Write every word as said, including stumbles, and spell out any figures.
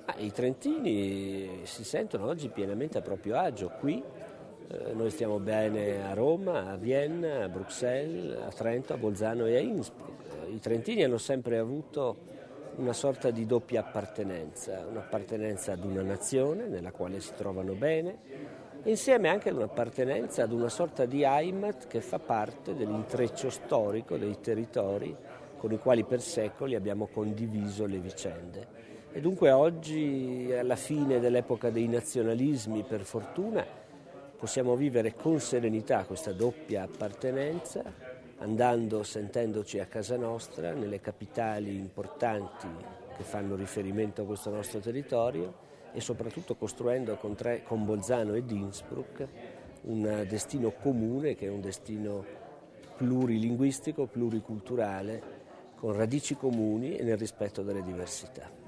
Ah, i trentini si sentono oggi pienamente a proprio agio qui. Eh, noi stiamo bene a Roma, a Vienna, a Bruxelles, a Trento, a Bolzano e a Innsbruck. Eh, I trentini hanno sempre avuto una sorta di doppia appartenenza, un'appartenenza ad una nazione nella quale si trovano bene, e insieme anche ad un'appartenenza ad una sorta di Heimat che fa parte dell'intreccio storico dei territori con i quali per secoli abbiamo condiviso le vicende. E dunque oggi, alla fine dell'epoca dei nazionalismi, per fortuna, possiamo vivere con serenità questa doppia appartenenza, andando, sentendoci a casa nostra, nelle capitali importanti che fanno riferimento a questo nostro territorio e soprattutto costruendo con, tre, con Bolzano ed Innsbruck un destino comune che è un destino plurilinguistico, pluriculturale, con radici comuni e nel rispetto delle diversità.